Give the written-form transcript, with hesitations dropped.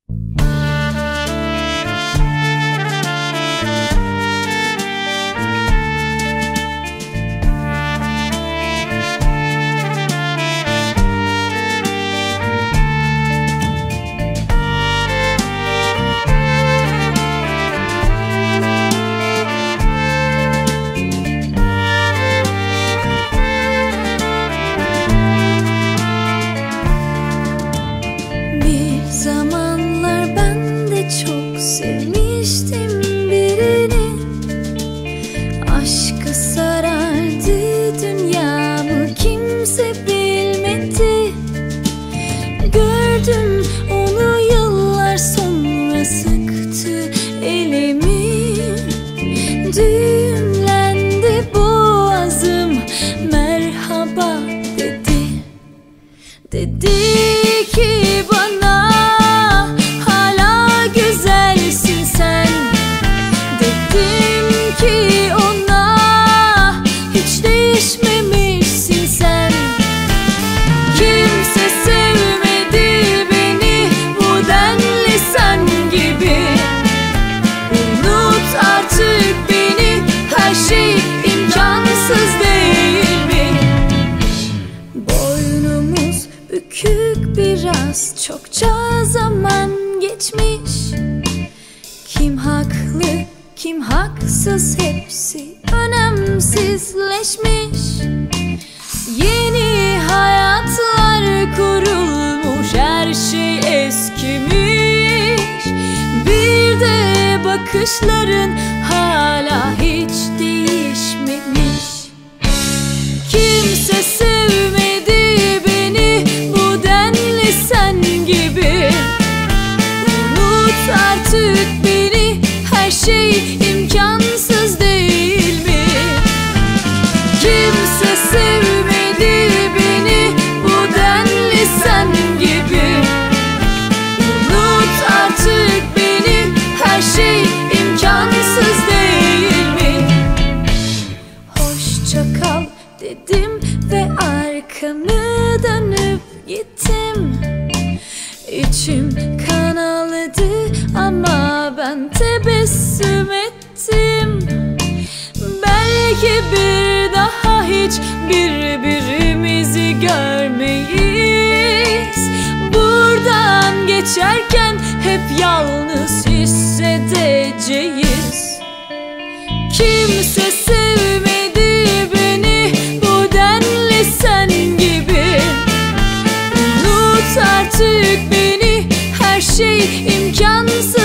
Zamanlar ben de çok sevmiştim birini. Aşkı sarardı dünyamı, kimse bilmedi. Gördüm onu yıllar sonra, sıktı elimi. Düğümlendi boğazım, merhaba dedi. Dedi ki bana, bükük biraz, çokça zaman geçmiş. Kim haklı, kim haksız, hepsi önemsizleşmiş. Yeni hayatlar kurulmuş, her şey eskimiş. Bir de bakışların hala hiç değişmemiş. Kimse sevmedi beni bu denli sen gibi. Unut artık beni, her şey imkansız değil mi? Kimse sevmedi beni bu denli sen gibi. Unut artık beni, her şey imkansız değil mi? Hoşça kal dedim ve arkamı dönüp gittim. İçim kan ağladı ama ben tebessüm ettim. Belki bir daha hiç birbirimizi görmeyiz. Buradan geçerken hep yalnız hissedeceğiz. Kimse sevmedi beni bu denli sen gibi. Unut artık beni, her şey imkansız